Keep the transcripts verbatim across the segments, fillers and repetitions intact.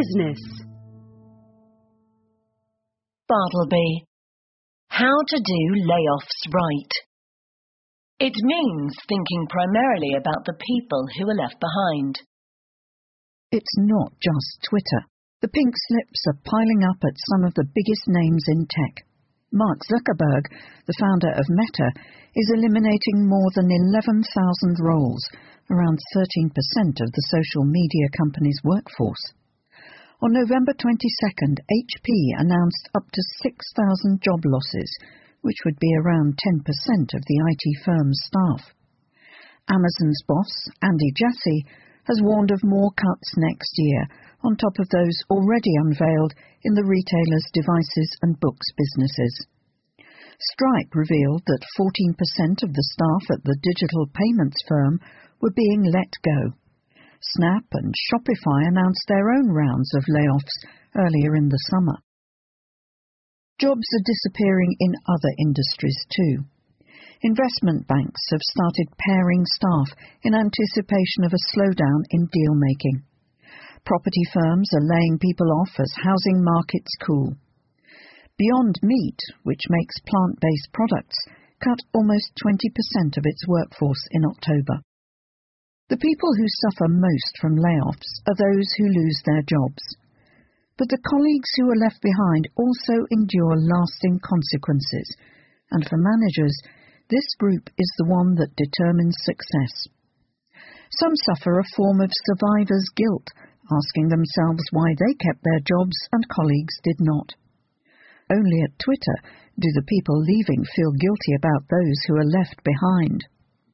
Business. Bartleby. How to do layoffs right. It means thinking primarily about the people who are left behind. It's not just Twitter. The pink slips are piling up at some of the biggest names in tech. Mark Zuckerberg, the founder of Meta, is eliminating more than eleven thousand roles, around thirteen percent of the social media company's workforce. On November twenty-second, H P announced up to six thousand job losses, which would be around ten percent of the I T firm's staff. Amazon's boss, Andy Jassy, has warned of more cuts next year, on top of those already unveiled in the retailer's devices and books businesses. Stripe revealed that fourteen percent of the staff at the digital payments firm were being let go. Snap and Shopify announced their own rounds of layoffs earlier in the summer. Jobs are disappearing in other industries too. Investment banks have started paring staff in anticipation of a slowdown in deal-making. Property firms are laying people off as housing markets cool. Beyond Meat, which makes plant-based products, cut almost twenty percent of its workforce in October. The people who suffer most from layoffs are those who lose their jobs. But the colleagues who are left behind also endure lasting consequences, and for managers, this group is the one that determines success. Some suffer a form of survivor's guilt, asking themselves why they kept their jobs and colleagues did not. Only at Twitter do the people leaving feel guilty about those who are left behind.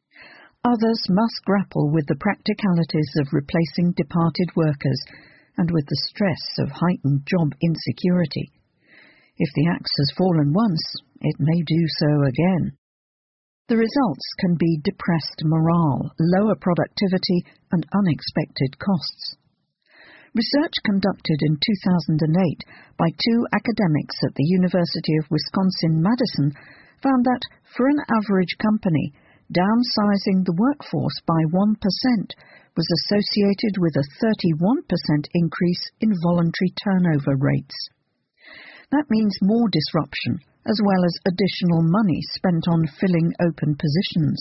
Others must grapple with the practicalities of replacing departed workers and with the stress of heightened job insecurity. If the axe has fallen once, it may do so again. The results can be depressed morale, lower productivity, and unexpected costs. Research conducted in two thousand eight by two academics at the University of Wisconsin-Madison found that, for an average company, downsizing the workforce by one percent was associated with a thirty-one percent increase in voluntary turnover rates. That means more disruption, as well as additional money spent on filling open positions.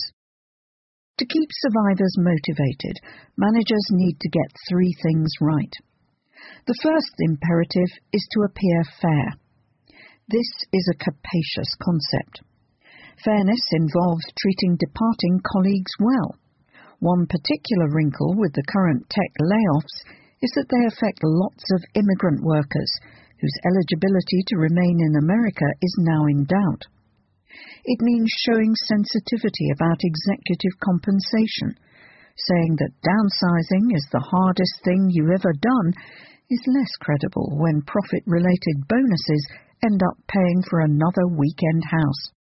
To keep survivors motivated, managers need to get three things right. The first imperative is to appear fair. This is a capacious concept. Fairness involves treating departing colleagues well. One particular wrinkle with the current tech layoffs is that they affect lots of immigrant workers, whose eligibility to remain in America is now in doubt. It means showing sensitivity about executive compensation. Saying that downsizing is the hardest thing you've ever done is less credible when profit-related bonuses end up paying for another weekend house.